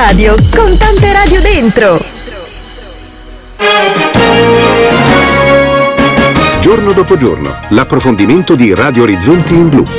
radio con tante radio dentro. Giorno dopo giorno, l'approfondimento di Radio Orizzonti in blu.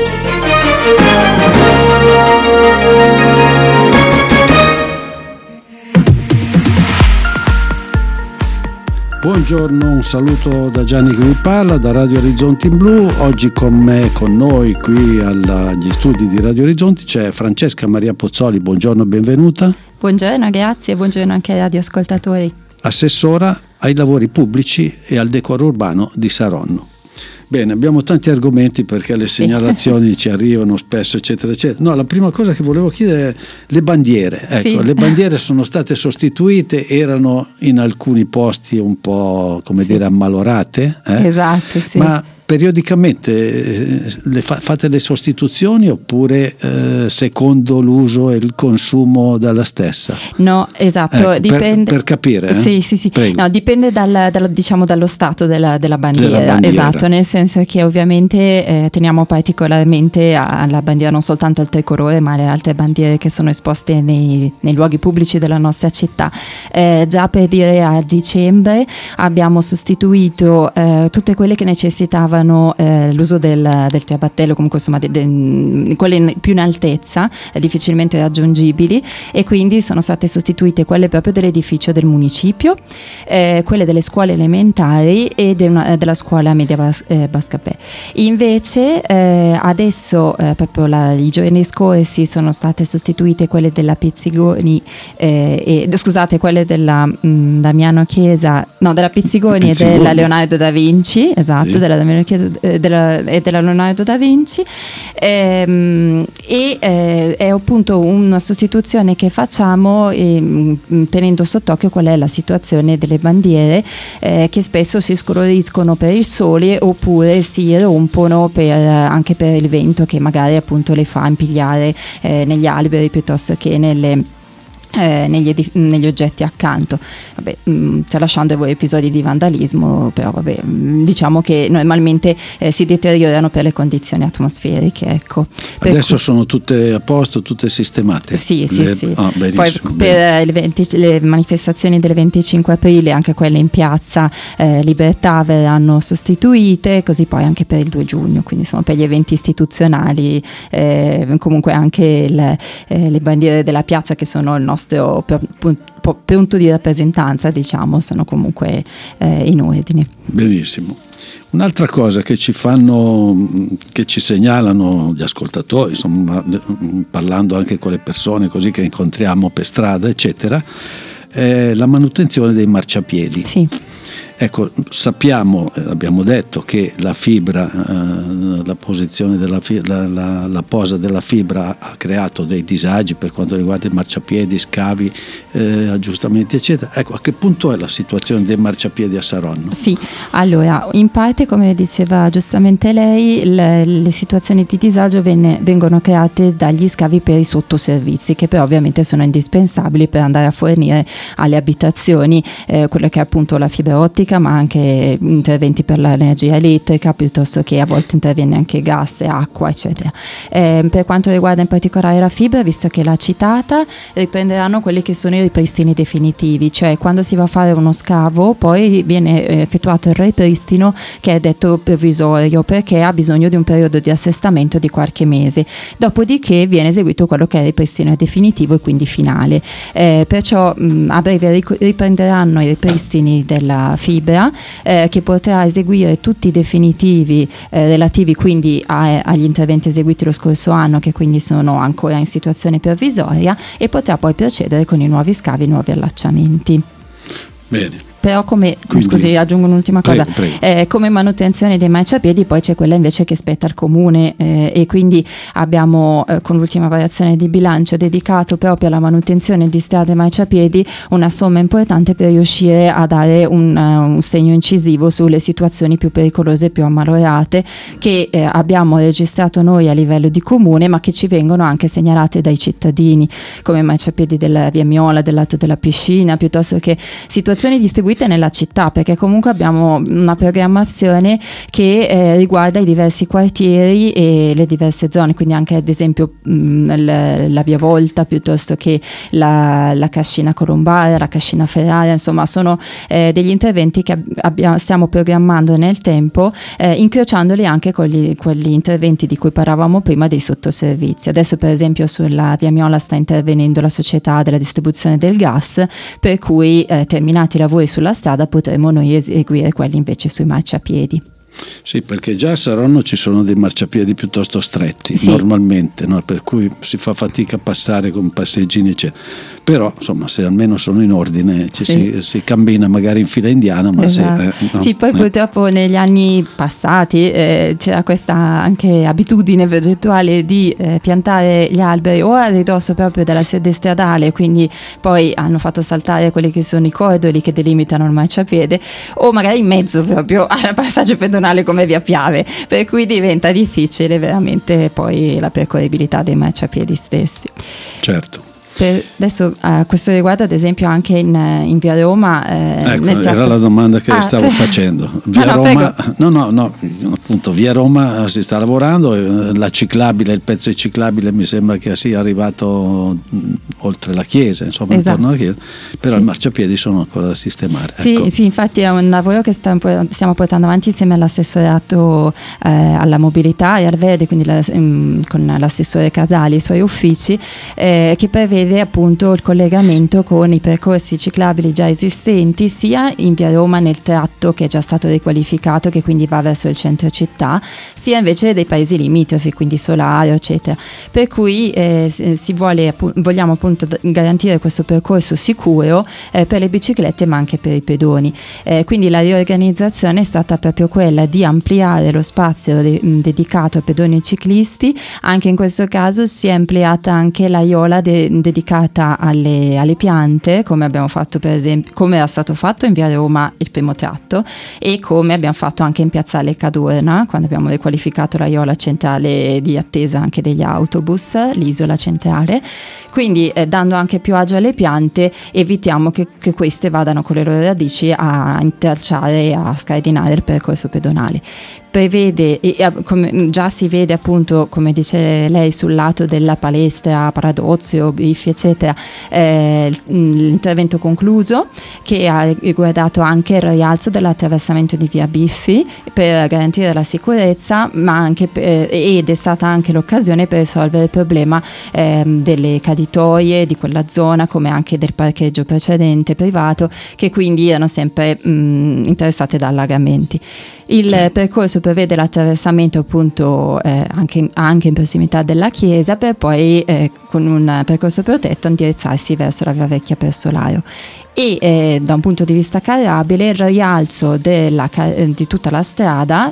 Buongiorno, un saluto da Gianni che vi parla, da Radio Orizzonti in blu. Oggi con noi qui agli studi di Radio Orizzonti c'è Francesca Maria Pozzoli. Buongiorno, benvenuta. Buongiorno, grazie, buongiorno anche ai radioascoltatori. Assessora ai lavori pubblici e al decoro urbano di Saronno. Bene, abbiamo tanti argomenti perché le segnalazioni ci arrivano spesso, eccetera, eccetera. No, la prima cosa che volevo chiedere è le bandiere. Ecco, sì. Le bandiere sono state sostituite, erano in alcuni posti un po', come dire, ammalorate. Esatto, sì. Ma periodicamente fate le sostituzioni oppure secondo l'uso e il consumo della stessa? No, esatto, ecco, dipende. Per capire. Sì. No, dipende dallo stato della bandiera. Esatto, nel senso che ovviamente teniamo particolarmente alla bandiera non soltanto al tricolore, ma alle altre bandiere che sono esposte nei luoghi pubblici della nostra città. Già per dire, a dicembre abbiamo sostituito tutte quelle che necessitavano l'uso del ciabattello, comunque insomma quelle più in altezza, difficilmente raggiungibili, e quindi sono state sostituite quelle proprio dell'edificio del municipio, quelle delle scuole elementari e della scuola media Bascapè. Invece adesso proprio i giorni scorsi sono state sostituite quelle della Pizzigoni quelle della Damiano Chiesa, no, della Pizzigoni e della Leonardo da Vinci, esatto, sì. Della Damiano Chiesa e della Leonardo da Vinci, è appunto una sostituzione che facciamo tenendo sott'occhio qual è la situazione delle bandiere che spesso si scoloriscono per il sole oppure si rompono anche per il vento che magari appunto le fa impigliare negli alberi piuttosto che negli oggetti accanto. Tralasciando episodi di vandalismo, però diciamo che normalmente si deteriorano per le condizioni atmosferiche, ecco. Adesso sono tutte a posto, tutte sistemate? Sì. Poi per le manifestazioni del 25 aprile anche quelle in piazza Libertà verranno sostituite, così poi anche per il 2 giugno, quindi insomma per gli eventi istituzionali, comunque anche le bandiere della piazza, che sono il nostro punto di rappresentanza, diciamo, sono comunque in ordine. Benissimo. Un'altra cosa che ci segnalano gli ascoltatori, insomma, parlando anche con le persone così che incontriamo per strada, eccetera, è la manutenzione dei marciapiedi. Sì. Ecco, sappiamo, abbiamo detto che la fibra, la posizione la posa della fibra ha creato dei disagi per quanto riguarda i marciapiedi, scavi, aggiustamenti, eccetera. Ecco, a che punto è la situazione dei marciapiedi a Saronno? Sì, allora, in parte, come diceva giustamente lei, le situazioni di disagio vengono create dagli scavi per i sottoservizi, che però ovviamente sono indispensabili per andare a fornire alle abitazioni quello che è appunto la fibra ottica, ma anche interventi per l'energia elettrica, piuttosto che a volte interviene anche gas e acqua, eccetera. Per quanto riguarda in particolare la fibra, visto che l'ha citata, riprenderanno quelli che sono i ripristini definitivi, cioè quando si va a fare uno scavo poi viene effettuato il ripristino, che è detto provvisorio perché ha bisogno di un periodo di assestamento di qualche mese, dopodiché viene eseguito quello che è il ripristino definitivo e quindi finale. Perciò a breve riprenderanno i ripristini della fibra, che potrà eseguire tutti i definitivi relativi quindi agli interventi eseguiti lo scorso anno, che quindi sono ancora in situazione provvisoria, e potrà poi procedere con i nuovi scavi e i nuovi allacciamenti. Bene. Però scusi, aggiungo un'ultima cosa. Prego. Come manutenzione dei marciapiedi poi c'è quella invece che spetta al comune, e quindi abbiamo con l'ultima variazione di bilancio dedicato proprio alla manutenzione di strade e marciapiedi una somma importante per riuscire a dare un segno incisivo sulle situazioni più pericolose e più ammalorate che abbiamo registrato noi a livello di comune, ma che ci vengono anche segnalate dai cittadini, come marciapiedi della via Miola, del lato della piscina, piuttosto che situazioni distribuite distribuite nella città, perché comunque abbiamo una programmazione che riguarda i diversi quartieri e le diverse zone, quindi anche ad esempio la Via Volta, piuttosto che la Cascina Colombare, la Cascina Ferrara, insomma sono degli interventi che stiamo programmando nel tempo, incrociandoli anche con quegli interventi di cui parlavamo prima dei sottoservizi. Adesso per esempio sulla Via Miola sta intervenendo la società della distribuzione del gas, per cui terminati i lavori sulla strada potremo noi eseguire quelli invece sui marciapiedi. Sì, perché già a Saronno ci sono dei marciapiedi piuttosto stretti, sì, normalmente, no? Per cui si fa fatica a passare con passeggini, eccetera. Però insomma, se almeno sono in ordine si cammina magari in fila indiana, ma esatto. Sì, poi purtroppo negli anni passati c'era questa anche abitudine progettuale di piantare gli alberi o a ridosso proprio della sede stradale, quindi poi hanno fatto saltare quelli che sono i cordoli che delimitano il marciapiede, o magari in mezzo proprio al passaggio pedonale come via Piave, per cui diventa difficile veramente poi la percorribilità dei marciapiedi stessi. Certo. Adesso a questo riguardo, ad esempio, anche in via Roma, era la domanda che stavo facendo. Via Roma, no, appunto, via Roma si sta lavorando, la ciclabile, il pezzo di ciclabile mi sembra che sia arrivato oltre la chiesa, insomma, intorno alla chiesa, però i marciapiedi sono ancora da sistemare. Sì, ecco. Sì, infatti è un lavoro che stiamo portando avanti insieme all'assessorato alla mobilità e al verde, quindi con l'assessore Casali e i suoi uffici, che prevede appunto il collegamento con i percorsi ciclabili già esistenti sia in via Roma nel tratto che è già stato riqualificato, che quindi va verso il centro città, sia invece dei paesi limitrofi, quindi Solaro eccetera, per cui vogliamo appunto garantire questo percorso sicuro per le biciclette ma anche per i pedoni, quindi la riorganizzazione è stata proprio quella di ampliare lo spazio dedicato a pedoni e ciclisti. Anche in questo caso si è ampliata anche l'aiola dedicata alle piante, come abbiamo fatto per esempio, come era stato fatto in via Roma il primo tratto e come abbiamo fatto anche in piazzale Cadorna quando abbiamo riqualificato l'aiola centrale di attesa anche degli autobus, l'isola centrale, quindi dando anche più agio alle piante evitiamo che queste vadano con le loro radici a intralciare e a scardinare il percorso pedonale. Prevede, come già si vede appunto, come dice lei, sul lato della palestra Paradozio, Biffi eccetera, l'intervento concluso che ha riguardato anche il rialzo dell'attraversamento di via Biffi per garantire la sicurezza, ma anche ed è stata anche l'occasione per risolvere il problema delle caditoie di quella zona, come anche del parcheggio precedente privato, che quindi erano sempre interessate da allagamenti. Il percorso prevede l'attraversamento appunto anche in prossimità della chiesa, per poi con un percorso protetto indirizzarsi verso la via vecchia per Solaro. E da un punto di vista carrabile il rialzo di tutta la strada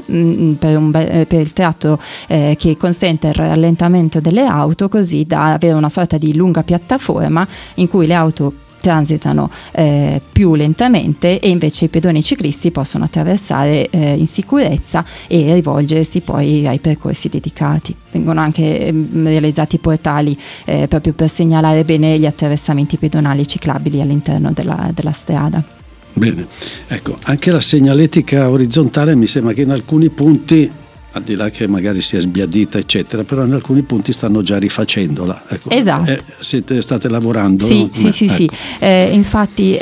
per il tratto che consente il rallentamento delle auto, così da avere una sorta di lunga piattaforma in cui le auto transitano più lentamente e invece i pedoni e i ciclisti possono attraversare in sicurezza e rivolgersi poi ai percorsi dedicati. Vengono anche realizzati portali proprio per segnalare bene gli attraversamenti pedonali e ciclabili all'interno della strada. Bene, ecco, anche la segnaletica orizzontale mi sembra che in alcuni punti, al di là che magari sia sbiadita eccetera, però in alcuni punti stanno già rifacendola, ecco. Esatto. State lavorando? Sì. Infatti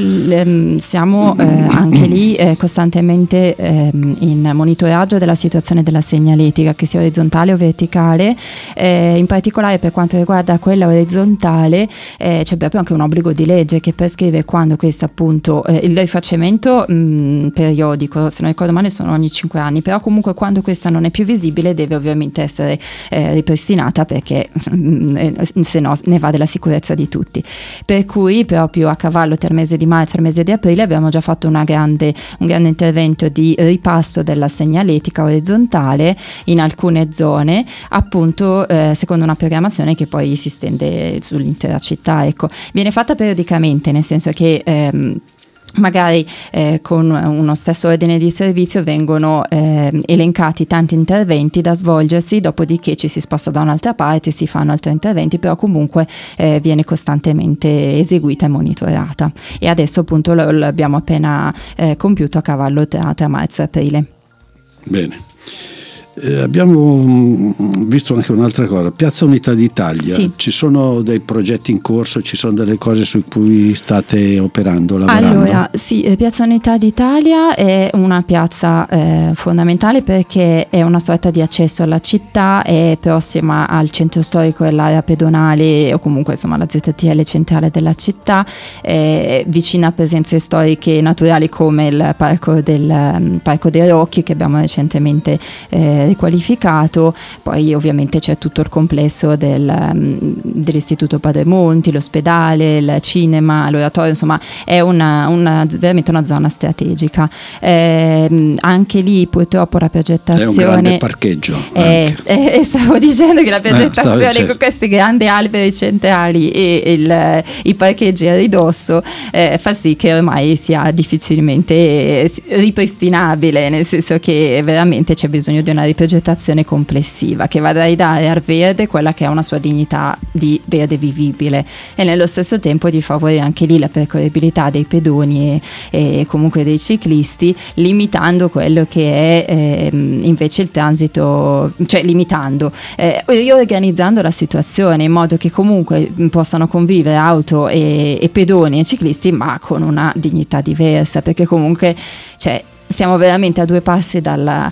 siamo anche lì costantemente in monitoraggio della situazione della segnaletica, che sia orizzontale o verticale, in particolare per quanto riguarda quella orizzontale c'è proprio anche un obbligo di legge che prescrive quando questa appunto il rifacimento periodico, se non ricordo male sono ogni 5 anni, però comunque quando questa non è più visibile deve ovviamente essere ripristinata, perché se no ne va della sicurezza di tutti. Per cui proprio a cavallo tra il mese di marzo e il mese di aprile abbiamo già fatto un grande intervento di ripasso della segnaletica orizzontale in alcune zone, appunto secondo una programmazione che poi si stende sull'intera città. Ecco, viene fatta periodicamente, nel senso che magari con uno stesso ordine di servizio vengono elencati tanti interventi da svolgersi, dopodiché ci si sposta da un'altra parte, si fanno altri interventi, però comunque viene costantemente eseguita e monitorata. E adesso appunto l'abbiamo appena compiuto a cavallo tra marzo e aprile. Bene. Abbiamo visto anche un'altra cosa, Piazza Unità d'Italia, sì. Ci sono dei progetti in corso, ci sono delle cose su cui state lavorando? Allora, sì, Piazza Unità d'Italia è una piazza fondamentale perché è una sorta di accesso alla città, è prossima al centro storico e all'area pedonale, o comunque insomma la ZTL centrale della città, vicina a presenze storiche e naturali come il Parco dei Rocchi, che abbiamo recentemente riqualificato. Poi ovviamente c'è tutto il complesso dell'Istituto Padre Monti, l'ospedale, il cinema, l'oratorio, insomma è veramente una zona strategica. Anche lì purtroppo la progettazione è un grande parcheggio, stavo dicendo che la progettazione con questi grandi alberi centrali e i parcheggi a ridosso fa sì che ormai sia difficilmente ripristinabile, nel senso che veramente c'è bisogno di una riprogettazione complessiva che vada a ridare al verde quella che è una sua dignità di verde vivibile e nello stesso tempo di favorire anche lì la percorribilità dei pedoni e comunque dei ciclisti, limitando quello che è invece il transito, cioè riorganizzando la situazione in modo che comunque possano convivere auto e pedoni e ciclisti, ma con una dignità diversa, perché comunque siamo veramente a due passi dalla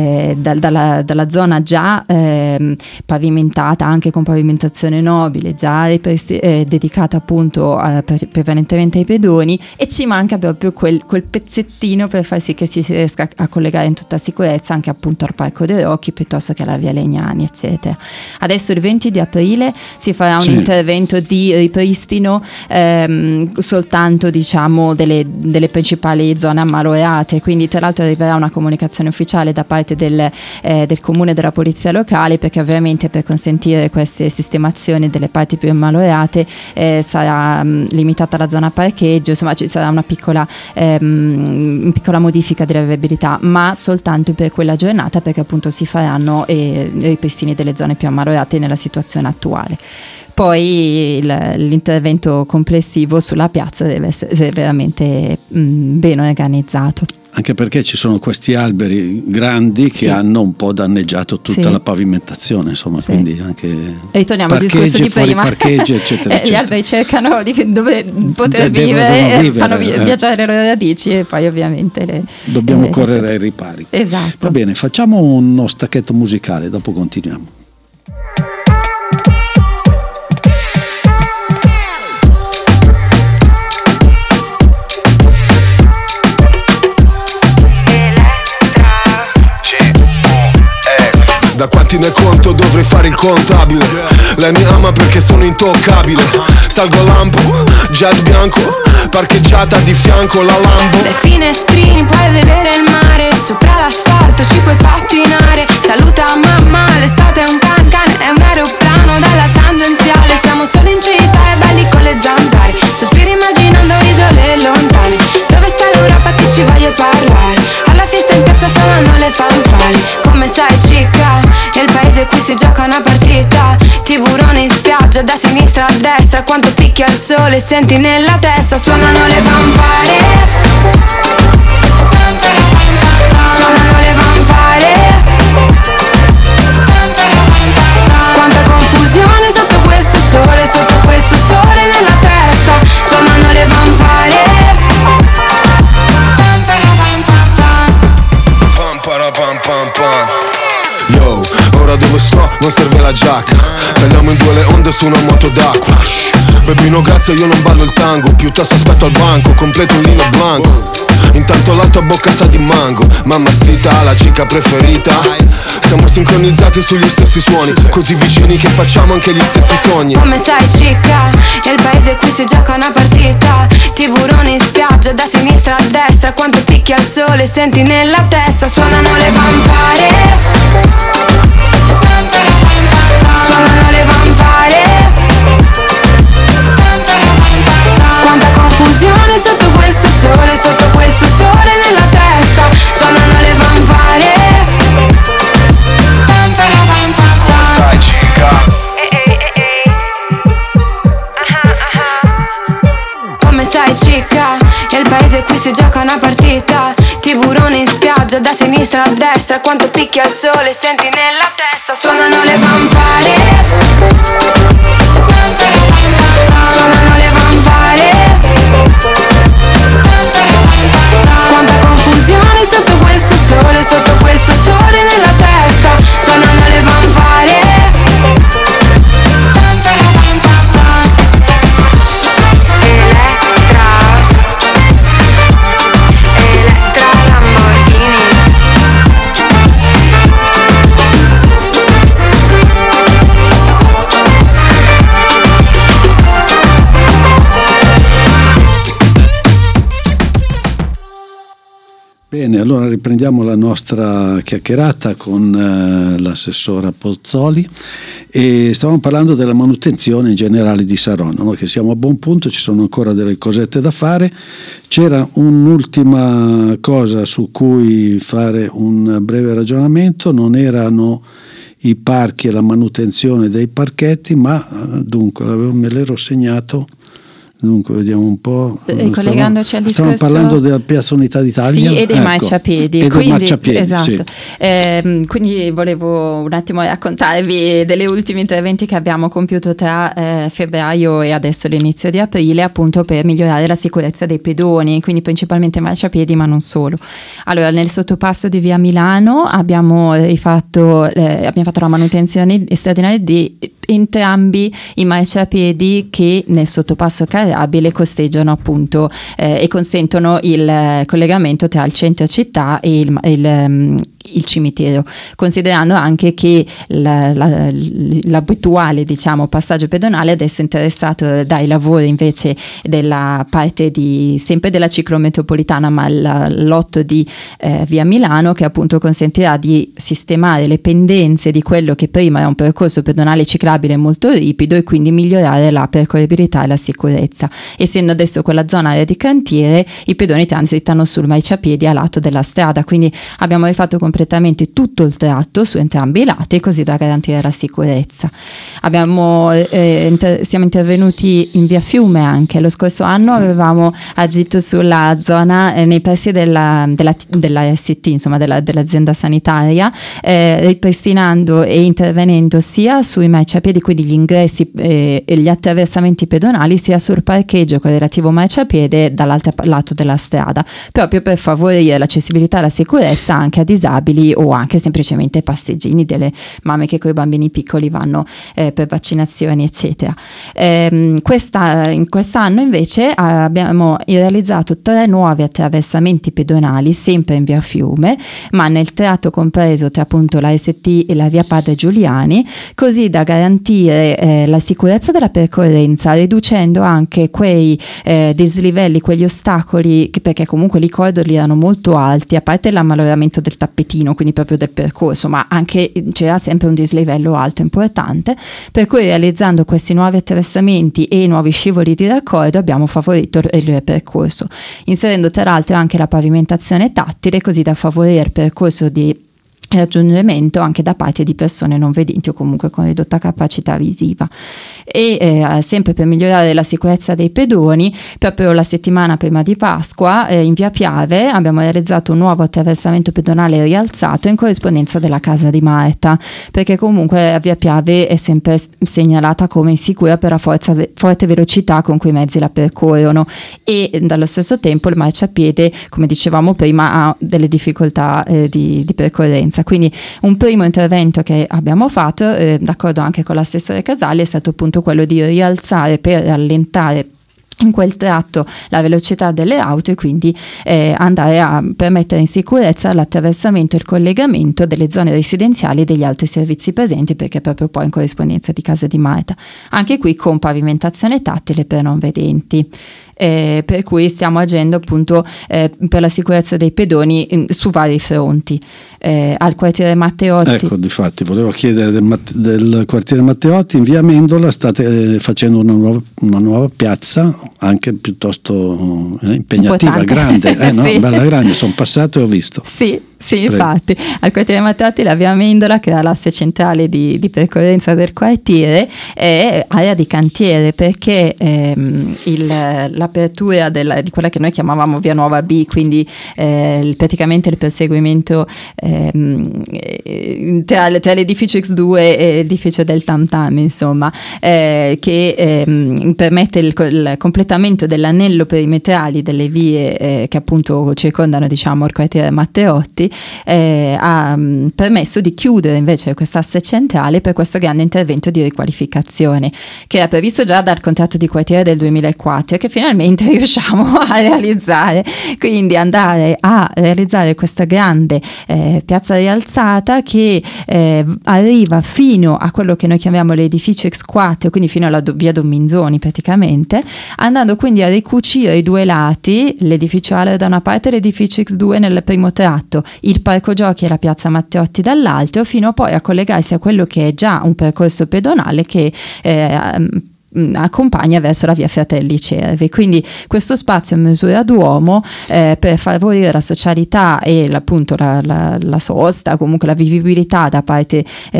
zona già pavimentata, anche con pavimentazione nobile, già dedicata appunto prevalentemente ai pedoni, e ci manca proprio quel pezzettino per far sì che si riesca a collegare in tutta sicurezza anche appunto al Parco dei Rocchi piuttosto che alla Via Legnani, eccetera. Adesso il 20 di aprile si farà un intervento di ripristino soltanto diciamo delle principali zone ammalorate, quindi tra l'altro arriverà una comunicazione ufficiale da parte del comune e della polizia locale, perché ovviamente per consentire queste sistemazioni delle parti più ammalorate sarà limitata la zona parcheggio, insomma ci sarà una piccola modifica della viabilità, ma soltanto per quella giornata, perché appunto si faranno i ripristini delle zone più ammalorate nella situazione attuale. Poi l'intervento complessivo sulla piazza deve essere veramente ben organizzato. Anche perché ci sono questi alberi grandi che hanno un po' danneggiato tutta la pavimentazione, insomma, quindi anche ritorniamo al discorso di prima, parcheggi, eccetera, gli alberi cercano di dove poter vivere, fanno viaggiare le loro radici e poi ovviamente dobbiamo correre ai ripari. Esatto. Va bene, facciamo uno stacchetto musicale, dopo continuiamo. Da quanti ne conto dovrei fare il contabile. Lei mi ama perché sono intoccabile. Salgo a lampo, jet bianco, parcheggiata di fianco la Lambo. Dai finestrini puoi vedere il mare, sopra l'asfalto ci puoi pattinare. Saluta mamma, l'estate è un can, è un aeroplano dalla tangenziale. Siamo solo in città e belli con le zanzare, sospiri immaginando isole lontane. Dove sta l'Europa che ci voglio parlare? Alla fiesta in piazza suonano le fanfare. Come sai cicca, nel paese qui si gioca una partita. Tiburone in spiaggia, da sinistra a destra. Quanto picchia il sole, senti nella testa. Suonano le fanfare, suonano le fanfare. Quanta confusione sotto questo sole nella testa. Suonano le fanfare. Yo, ora dove sto non serve la giacca. Tagliamo in due le onde su una moto d'acqua. Baby no grazie, io non ballo il tango, piuttosto aspetto al banco, completo un lino blanco. Intanto la tua bocca sa di mango, Mamacita, la chica preferita. Siamo sincronizzati sugli stessi suoni, così vicini che facciamo anche gli stessi sogni. Come sai cicca, nel paese qui si gioca una partita. Tiburone in spiaggia, da sinistra a destra. Quanto picchia il sole, senti nella testa. Suonano le fanfare, suonano le fanfare. Quanta confusione sotto questo sole dai cicca, nel paese qui si gioca una partita. Tiburone in spiaggia, da sinistra a destra, quanto picchia il sole senti nella testa. Suonano le vampare, suonano le vampare. Quanta confusione sotto questo sole nella testa. Suonano le vampare. Elettra Lamborghini. Bene, allora riprendiamo la nostra chiacchierata con l'assessora Pozzoli e stavamo parlando della manutenzione in generale di Saronno, no? Che siamo a buon punto, ci sono ancora delle cosette da fare. C'era un'ultima cosa su cui fare un breve ragionamento, non erano i parchi e la manutenzione dei parchetti, ma dunque me l'ero segnato. Dunque vediamo un po'. Collegandoci al discorso, stiamo parlando della Piazza Unità d'Italia, sì, e dei marciapiedi. E dei marciapiedi, esatto. Sì. Quindi volevo un attimo raccontarvi degli ultimi interventi che abbiamo compiuto tra febbraio e adesso l'inizio di aprile, appunto per migliorare la sicurezza dei pedoni, quindi principalmente marciapiedi, ma non solo. Allora, nel sottopasso di via Milano abbiamo fatto la manutenzione straordinaria di entrambi i marciapiedi che nel sottopasso carrabile costeggiano appunto e consentono il collegamento tra il centro città e il cimitero, considerando anche che l'abituale, diciamo, passaggio pedonale adesso è interessato dai lavori invece della parte sempre della ciclometropolitana, ma il lotto di via Milano, che appunto consentirà di sistemare le pendenze di quello che prima era un percorso pedonale ciclabile molto ripido e quindi migliorare la percorribilità e la sicurezza. Essendo adesso quella zona area di cantiere, i pedoni transitano sul marciapiedi a lato della strada, quindi abbiamo rifatto completamente tutto il tratto su entrambi i lati, così da garantire la sicurezza. Siamo intervenuti in via Fiume anche. Lo scorso anno avevamo agito sulla zona nei pressi della ST, insomma dell'azienda sanitaria, ripristinando e intervenendo sia sui marciapiedi, quindi gli ingressi e gli attraversamenti pedonali, sia sul parcheggio con il relativo marciapiede dall'altro lato della strada, proprio per favorire l'accessibilità e la sicurezza anche a disabili o anche semplicemente passeggini, delle mamme che con i bambini piccoli vanno per vaccinazioni eccetera. In quest'anno invece abbiamo realizzato 3 nuovi attraversamenti pedonali sempre in via Fiume, ma nel tratto compreso tra appunto la ST e la via Padre Giuliani, così da garantire la sicurezza della percorrenza, riducendo anche quei dislivelli, quegli ostacoli, perché comunque i cordoli erano molto alti, a parte l'ammaloramento del tappetino, quindi proprio del percorso, ma anche c'era sempre un dislivello alto importante, per cui realizzando questi nuovi attraversamenti e nuovi scivoli di raccordo abbiamo favorito il percorso, inserendo tra l'altro anche la pavimentazione tattile, così da favorire il percorso di raggiungimento anche da parte di persone non vedenti o comunque con ridotta capacità visiva. E sempre per migliorare la sicurezza dei pedoni, proprio la settimana prima di Pasqua in via Piave abbiamo realizzato un nuovo attraversamento pedonale rialzato in corrispondenza della casa di Marta, perché comunque la via Piave è sempre segnalata come insicura per la forte velocità con cui i mezzi la percorrono, e dallo stesso tempo il marciapiede, come dicevamo prima, ha delle difficoltà di percorrenza. Quindi un primo intervento che abbiamo fatto, d'accordo anche con l'assessore Casali, è stato appunto quello di rialzare per rallentare in quel tratto la velocità delle auto e quindi andare a permettere in sicurezza l'attraversamento e il collegamento delle zone residenziali e degli altri servizi presenti, perché proprio poi in corrispondenza di casa di Marta, anche qui con pavimentazione tattile per non vedenti. Per cui stiamo agendo appunto per la sicurezza dei pedoni su vari fronti. Al quartiere Matteotti, ecco, difatti volevo chiedere del quartiere Matteotti, in via Amendola state facendo una nuova piazza anche piuttosto impegnativa, importante. grande, no? Sì. Bella grande, sono passato e ho visto. Sì, Sì, Prego. infatti, al quartiere Matteotti la via Amendola, che era l'asse centrale di percorrenza del quartiere, è area di cantiere, perché l'apertura di quella che noi chiamavamo via Nuova B, quindi praticamente il perseguimento tra l'edificio X2 e l'edificio del Tam Tam, insomma, che permette il completamento dell'anello perimetrali delle vie che appunto circondano, diciamo, il quartiere Matteotti, ha permesso di chiudere invece quest'asse centrale per questo grande intervento di riqualificazione che era previsto già dal contratto di quartiere del 2004 e che finalmente riusciamo a realizzare, quindi andare a realizzare questa grande piazza rialzata che arriva fino a quello che noi chiamiamo l'edificio X4, quindi fino alla via Dominzoni praticamente, andando quindi a ricucire i due lati, l'edificio Ale da una parte e l'edificio X2 nel primo tratto, il parco giochi e la piazza Matteotti dall'altro, fino poi a collegarsi a quello che è già un percorso pedonale che accompagna verso la via Fratelli Cervi. Quindi questo spazio a misura d'uomo per favorire la socialità e appunto la sosta, comunque la vivibilità da parte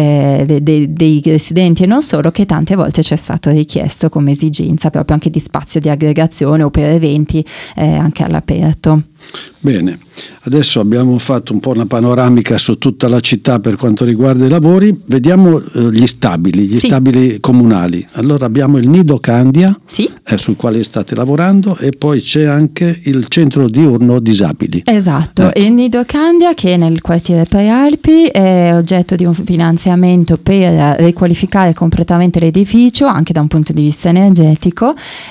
dei residenti e non solo, che tante volte ci è stato richiesto come esigenza proprio anche di spazio di aggregazione o per eventi anche all'aperto. Bene, adesso abbiamo fatto un po' una panoramica su tutta la città per quanto riguarda i lavori. Vediamo gli stabili comunali. Allora abbiamo il Nido Candia, sì, sul quale state lavorando, e poi c'è anche il centro diurno disabili. Esatto, il Nido Candia, che è nel quartiere Prealpi, è oggetto di un finanziamento per riqualificare completamente l'edificio anche da un punto di vista energetico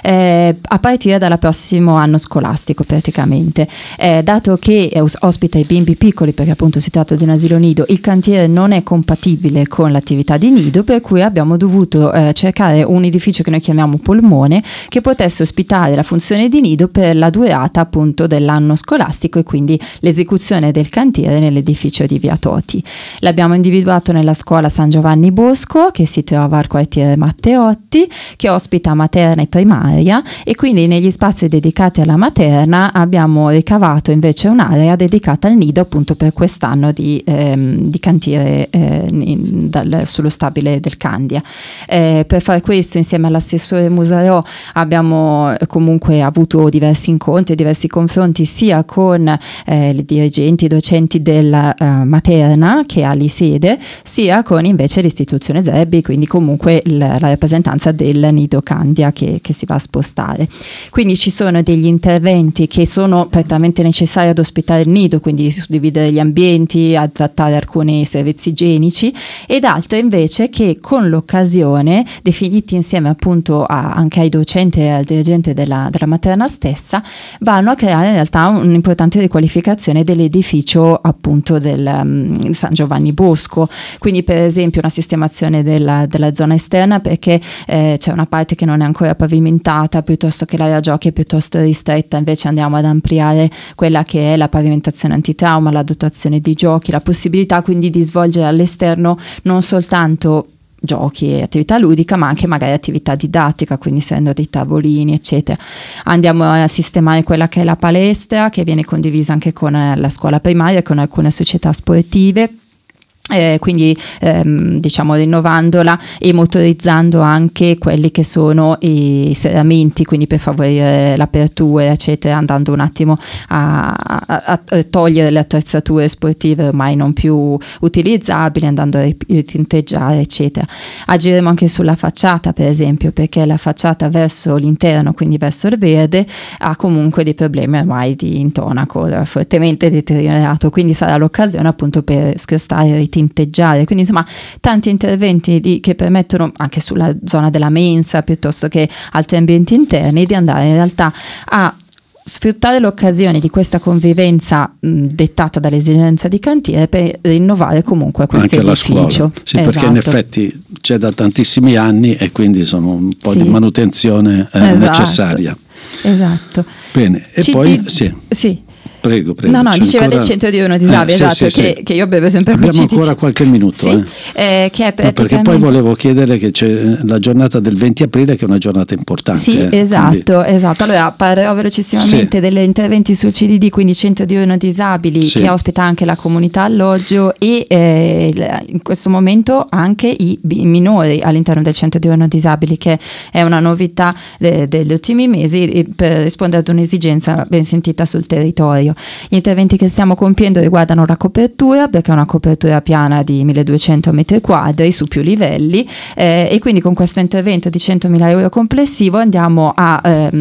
a partire dal prossimo anno scolastico praticamente. Dato che ospita i bimbi piccoli, perché appunto si tratta di un asilo nido, il cantiere non è compatibile con l'attività di nido, per cui abbiamo dovuto cercare un edificio che noi chiamiamo polmone, che potesse ospitare la funzione di nido per la durata appunto dell'anno scolastico e quindi l'esecuzione del cantiere nell'edificio di via Toti. L'abbiamo individuato nella scuola San Giovanni Bosco, che si trova al quartiere Matteotti, che ospita materna e primaria, e quindi negli spazi dedicati alla materna abbiamo ricavato invece un'area dedicata al nido appunto per quest'anno di cantiere sullo stabile del Candia. Per fare questo, insieme all'assessore Musarò, abbiamo comunque avuto diversi incontri, diversi confronti sia con i dirigenti, i docenti della materna che ha lì sede, sia con invece l'istituzione Zebbi, quindi comunque la rappresentanza del nido Candia che si va a spostare. Quindi ci sono degli interventi che sono prettamente necessario ad ospitare il nido, quindi suddividere gli ambienti, adattare alcuni servizi igienici, ed altre invece che con l'occasione, definiti insieme appunto anche ai docenti e al dirigente della materna stessa, vanno a creare in realtà un'importante riqualificazione dell'edificio appunto del San Giovanni Bosco. Quindi per esempio una sistemazione della zona esterna, perché c'è una parte che non è ancora pavimentata, piuttosto che l'area giochi è piuttosto ristretta, invece andiamo ad ampliare quella che è la pavimentazione antitrauma, la dotazione di giochi, la possibilità quindi di svolgere all'esterno non soltanto giochi e attività ludica, ma anche magari attività didattica, quindi essendo dei tavolini eccetera. Andiamo a sistemare quella che è la palestra, che viene condivisa anche con la scuola primaria e con alcune società sportive. Quindi diciamo rinnovandola e motorizzando anche quelli che sono i serramenti, quindi per favorire l'apertura eccetera, andando un attimo a togliere le attrezzature sportive ormai non più utilizzabili, andando a ritinteggiare eccetera. Agiremo anche sulla facciata per esempio, perché la facciata verso l'interno, quindi verso il verde, ha comunque dei problemi ormai di intonaco fortemente deteriorato, quindi sarà l'occasione appunto per scrostare, tinteggiare, quindi insomma tanti interventi che permettono anche sulla zona della mensa piuttosto che altri ambienti interni di andare in realtà a sfruttare l'occasione di questa convivenza dettata dall'esigenza di cantiere per rinnovare comunque questo anche edificio. La scuola. Sì, esatto. Perché in effetti c'è da tantissimi anni e quindi sono un po' Sì. di manutenzione Esatto. necessaria. Esatto. Bene, e poi sì. Prego. No, C'è diceva ancora... del centro di uno disabile, esatto, sì. Che io bevo sempre Abbiamo cuciti. ancora qualche minuto. Sì, che è praticamente... perché poi volevo chiedere che c'è la giornata del 20 aprile che è una giornata importante. Sì, esatto. Allora parlerò velocissimamente Sì. degli interventi sul CDD, quindi centro di uno disabili, Sì. che ospita anche la comunità alloggio e in questo momento anche i minori all'interno del centro di uno disabili, che è una novità degli ultimi mesi per rispondere ad un'esigenza ben sentita sul territorio. Gli interventi che stiamo compiendo riguardano la copertura, perché è una copertura piana di 1200 metri quadri su più livelli, e quindi con questo intervento di 100.000 euro complessivo andiamo a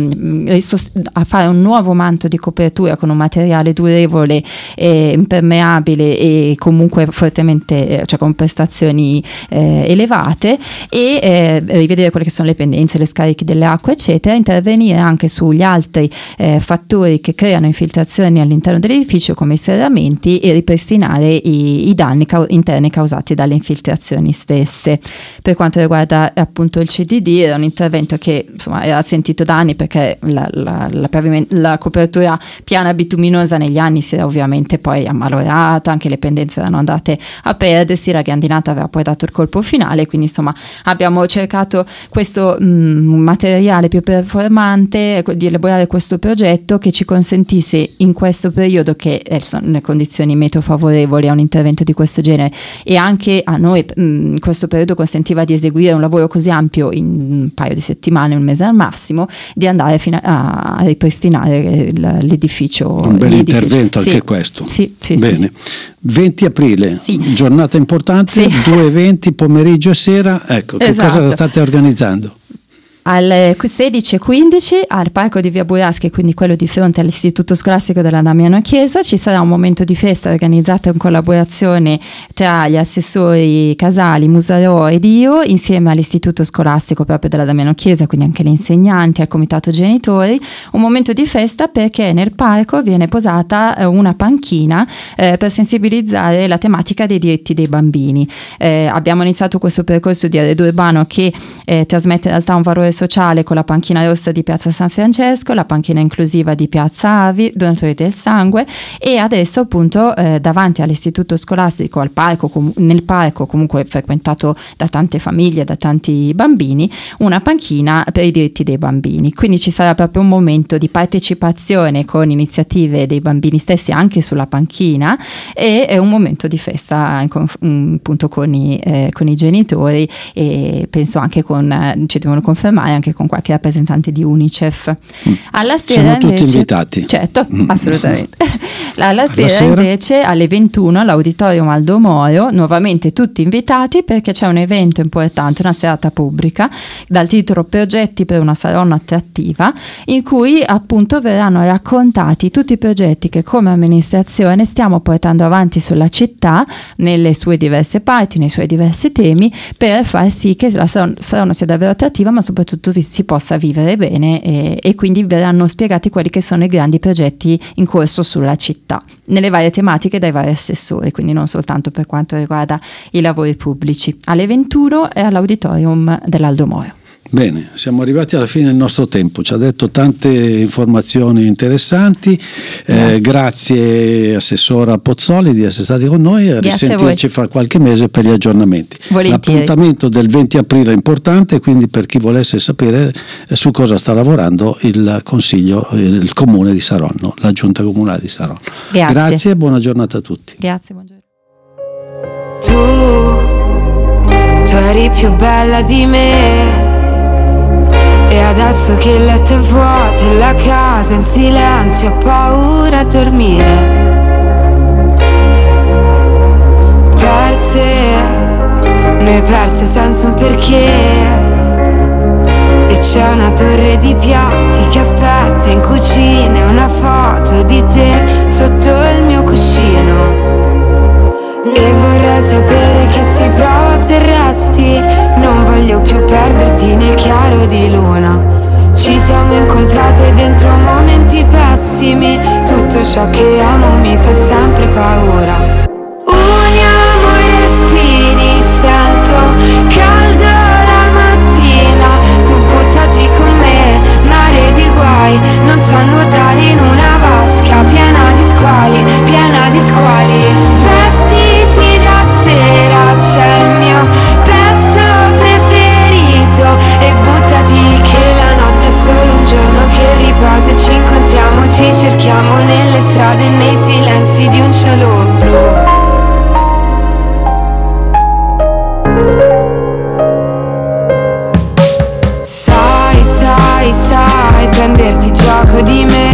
fare un nuovo manto di copertura con un materiale durevole, impermeabile e comunque fortemente, cioè con prestazioni elevate, e rivedere quelle che sono le pendenze, le scarichi delle acque eccetera, intervenire anche sugli altri fattori che creano infiltrazioni all'interno dell'edificio come i serramenti, e ripristinare i danni interni causati dalle infiltrazioni stesse. Per quanto riguarda appunto il CDD, era un intervento che insomma era sentito da anni, perché la copertura piana bituminosa negli anni si era ovviamente poi ammalorata, anche le pendenze erano andate a perdersi, la grandinata aveva poi dato il colpo finale, quindi insomma abbiamo cercato questo materiale più performante, di elaborare questo progetto che ci consentisse in questo periodo, che sono le condizioni meteo favorevoli a un intervento di questo genere, e anche a noi in questo periodo consentiva di eseguire un lavoro così ampio in un paio di settimane, un mese al massimo, di andare fino a ripristinare l'edificio. Un bel intervento anche questo. Sì. Bene. Sì. 20 aprile, giornata importante, 2 eventi, pomeriggio e sera. Ecco, che cosa state organizzando? Alle 16:15 al parco di Via Buraschi, quindi quello di fronte all'istituto scolastico della Damiano Chiesa, ci sarà un momento di festa organizzato in collaborazione tra gli assessori Casali, Musarò ed io, insieme all'istituto scolastico proprio della Damiano Chiesa, quindi anche gli insegnanti, al comitato genitori. Un momento di festa perché nel parco viene posata una panchina per sensibilizzare la tematica dei diritti dei bambini. Abbiamo iniziato questo percorso di arredo urbano che trasmette in realtà un valore sociale con la panchina rossa di Piazza San Francesco, la panchina inclusiva di Piazza Avi, Donatori del Sangue, e adesso appunto davanti all'istituto scolastico, al parco, nel parco comunque frequentato da tante famiglie, da tanti bambini, una panchina per i diritti dei bambini. Quindi ci sarà proprio un momento di partecipazione con iniziative dei bambini stessi anche sulla panchina, e un momento di festa appunto con i genitori, e penso anche ci devono confermare anche con qualche rappresentante di UNICEF. Alla sera siamo invece, tutti invitati. Certo, assolutamente. Alla sera invece alle 21 all'Auditorium Aldo Moro, nuovamente tutti invitati, perché c'è un evento importante, una serata pubblica dal titolo Progetti per una Saronno attrattiva, in cui appunto verranno raccontati tutti i progetti che come amministrazione stiamo portando avanti sulla città, nelle sue diverse parti, nei suoi diversi temi, per far sì che la Saronno sia davvero attrattiva, ma soprattutto si possa vivere bene, e quindi verranno spiegati quelli che sono i grandi progetti in corso sulla città, nelle varie tematiche dai vari assessori, quindi non soltanto per quanto riguarda i lavori pubblici. Alle 21 è all'Auditorium dell'Aldo Moro. Bene, siamo arrivati alla fine del nostro tempo, ci ha detto tante informazioni interessanti. Grazie Assessora Pozzoli di essere stati con noi, a risentirci fra qualche mese per gli aggiornamenti. Volentieri. L'appuntamento del 20 aprile è importante, quindi per chi volesse sapere su cosa sta lavorando il Consiglio, il Comune di Saronno, la Giunta Comunale di Saronno. Grazie e buona giornata a tutti. Grazie, buongiorno. Tu eri più bella di me, e adesso che il letto è vuoto e la casa in silenzio, ho paura a dormire. Noi perse senza un perché, e c'è una torre di piatti che aspetta in cucina, e una foto di te sotto il mio cuscino. E vorrei sapere che si prova se resti, non voglio più perderti nel chiaro di luna. Ci siamo incontrate dentro momenti pessimi, tutto ciò che amo mi fa sempre paura. Uniamo i respiri, sento caldo la mattina, tu buttati con me, mare di guai, non so nuotare in una vasca piena di cade nei silenzi di un cielo blu. Sai prenderti gioco di me,